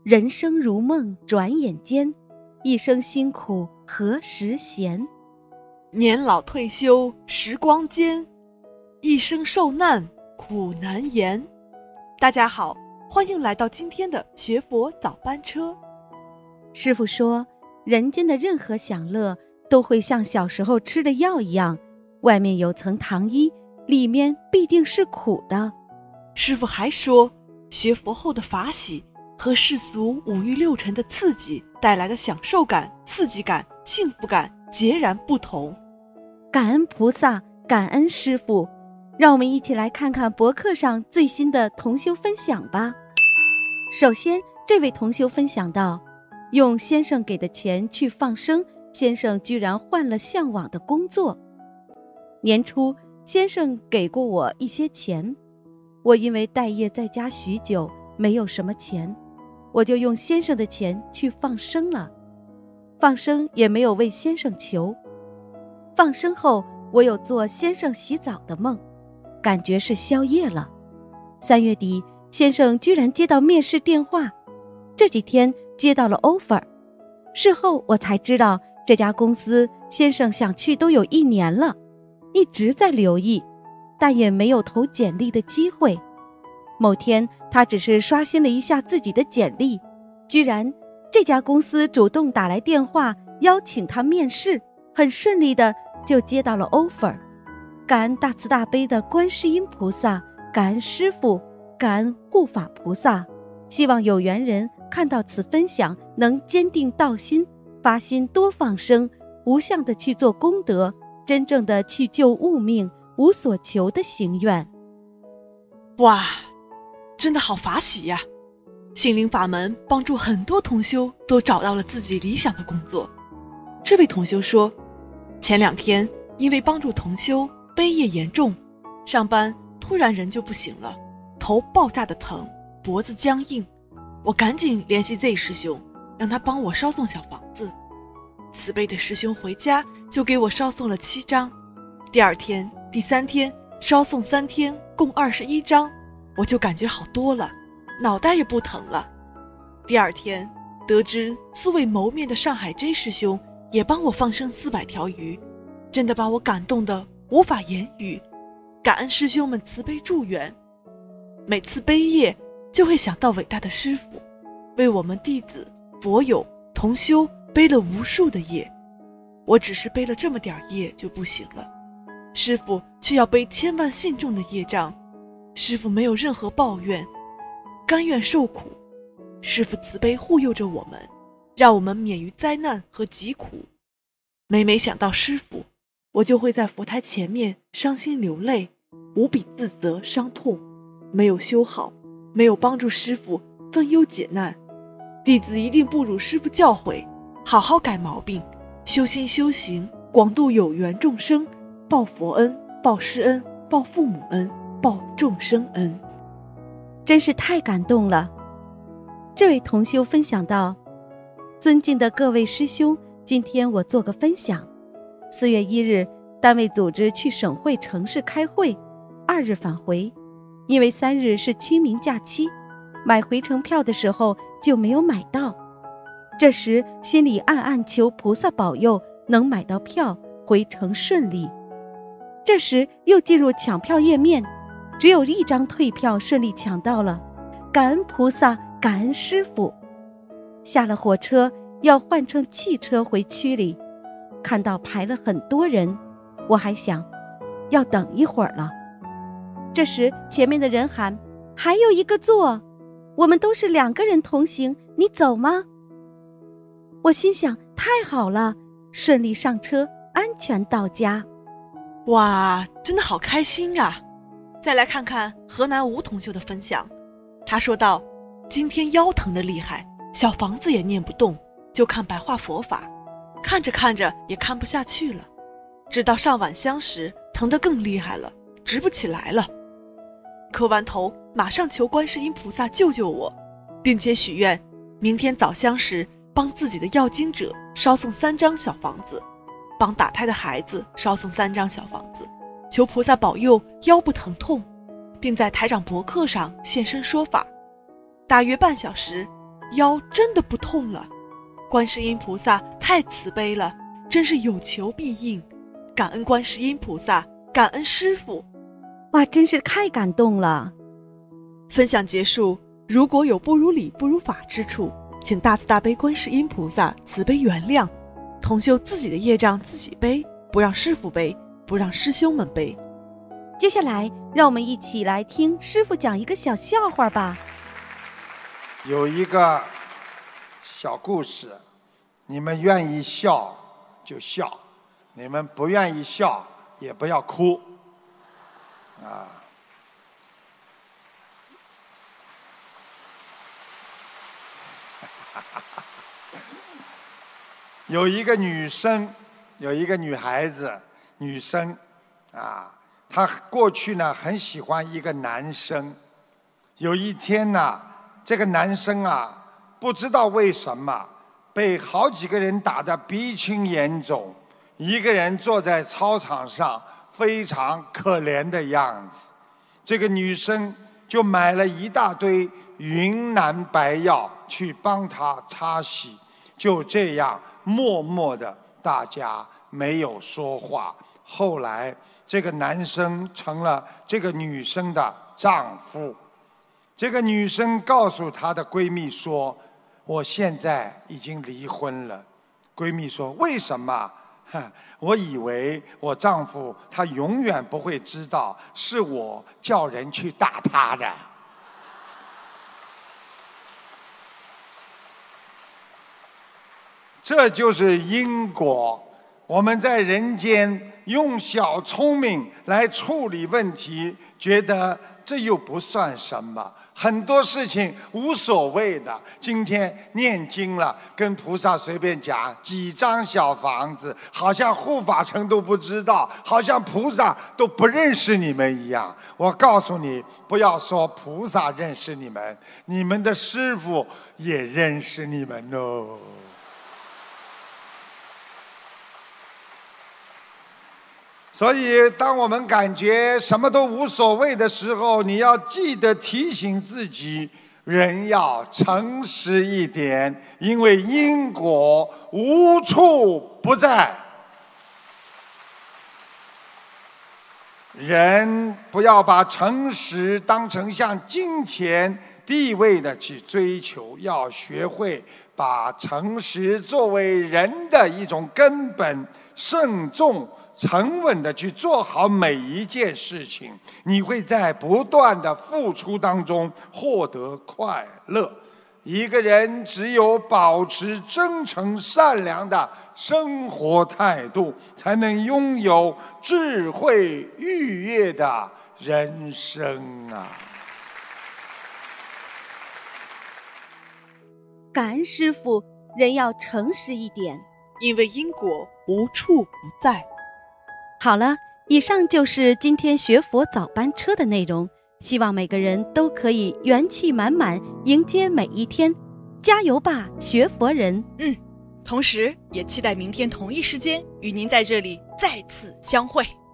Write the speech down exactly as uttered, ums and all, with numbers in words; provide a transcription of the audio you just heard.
人生如梦转眼间，一生辛苦何时闲？ 年老退休时光间，一生受难苦难言。大家好，欢迎来到今天的学佛早班车。 师父说，人间的任何享乐都会像小时候吃的药一样，外面有层糖衣，里面必定是苦的。 师父还说，学佛后的法喜和世俗五欲六尘的刺激带来的享受感、刺激感、幸福感截然不同。 感恩菩萨，感恩师父，让我们一起来看看博客上最新的同修分享吧。首先，这位同修分享到，用先生给的钱去放生，先生居然换了向往的工作。年初，先生给过我一些钱，我因为待业在家许久，没有什么钱，我就用先生的钱去放生了。放生也没有为先生求。放生后，我有做先生洗澡的梦，感觉是宵夜了。三月底，先生居然接到面试电话，这几天接到了 offer。事后我才知道，这家公司先生想去都有一年了，一直在留意，但也没有投简历的机会。某天，他只是刷新了一下自己的简历，居然这家公司主动打来电话邀请他面试，很顺利的就接到了 offer。 感恩大慈大悲的观世音菩萨，感恩师父，感恩护法菩萨，希望有缘人看到此分享能坚定道心，发心多放生，无相的去做功德，真正的去救物命，无所求的行愿。 哇，真的好法喜呀！心灵法门帮助很多同修都找到了自己理想的工作。这位同修说，前两天因为帮助同修悲业严重，上班突然人就不行了，头爆炸的疼，脖子僵硬，我赶紧联系 Z 师兄，让他帮我烧送小房子。慈悲的师兄回家就给我烧送了七张，第二天第三天烧送三天共二十一张，我就感觉好多了，脑袋也不疼了。第二天得知素未谋面的上海 J 师兄也帮我放生四百条鱼，真的把我感动得无法言语，感恩师兄们慈悲助缘。每次悲业就会想到伟大的师父，为我们弟子佛友同修背了无数的业，我只是背了这么点业就不行了，师父却要背千万信众的业障。师父没有任何抱怨，甘愿受苦，师父慈悲护佑着我们，让我们免于灾难和疾苦。每每想到师父，我就会在佛台前面伤心流泪，无比自责伤痛，没有修好，没有帮助师父分忧解难，弟子一定不辱师父教诲，好好改毛病，修心修行，广度有缘众生，报佛恩，报师恩，报父母恩，报众生恩。 真是太感动了。这位同修分享到，尊敬的各位师兄，今天我做个分享。四月一日，单位组织去省会城市开会，二日返回，因为三日是清明假期，买回程票的时候就没有买到。这时心里暗暗求菩萨保佑能买到票，回程顺利。这时又进入抢票页面，只有一张退票顺利抢到了，感恩菩萨，感恩师父。下了火车要换乘汽车回区里，看到排了很多人，我还想要等一会儿了。这时前面的人喊，还有一个座，我们都是两个人同行，你走吗？我心想，太好了，顺利上车，安全到家。 哇，真的好开心啊！再来看看河南吴同修的分享，他说道，今天腰疼的厉害，小房子也念不动，就看白话佛法，看着看着也看不下去了，直到上晚香时疼得更厉害了，直不起来了。磕完头马上求观世音菩萨救救我，并且许愿明天早香时帮自己的要经者烧送三张小房子，帮打胎的孩子烧送三张小房子，求菩萨保佑腰不疼痛，并在台长博客上现身说法。大约半小时， 腰真的不痛了。观世音菩萨太慈悲了，真是有求必应，感恩观世音菩萨，感恩师父。 哇，真是太感动了。 分享结束，如果有不如理不如法之处，请大慈大悲观世音菩萨慈悲原谅，同修自己的业障自己背，不让师父背，不让师兄们背。 接下来让我们一起来听师父讲一个小笑话吧。 有一个小故事，你们愿意笑就笑，你们不愿意笑也不要哭啊。有一个女生，有一个女孩子，女生啊，她过去呢很喜欢一个男生。有一天呢，这个男生啊，不知道为什么被好几个人打得鼻青眼肿，一个人坐在操场上，非常可怜的样子。这个女生就买了一大堆云南白药去帮他擦洗，就这样默默的，大家没有说话。后来这个男生成了这个女生的丈夫。这个女生告诉她的闺蜜说，我现在已经离婚了。闺蜜说，为什么？我以为我丈夫他永远不会知道是我叫人去打他的。这就是因果。我们在人间用小聪明来处理问题，觉得这又不算什么，很多事情无所谓的。今天念经了，跟菩萨随便讲几张小房子，好像护法神都不知道，好像菩萨都不认识你们一样。我告诉你，不要说菩萨认识你们，你们的师父也认识你们哦。所以当我们感觉什么都无所谓的时候，你要记得提醒自己，人要诚实一点，因为因果无处不在。人不要把诚实当成像金钱地位的去追求，要学会把诚实作为人的一种根本，慎重沉稳地去做好每一件事情，你会在不断的付出当中获得快乐。一个人只有保持真诚善良的生活态度，才能拥有智慧愉悦的人生啊！ 感恩师父，人要诚实一点， 因为因果无处不在。 好了，以上就是今天学佛早班车的内容，希望每个人都可以元气满满迎接每一天，加油吧，学佛人！ 嗯，同时也期待明天同一时间与您在这里再次相会。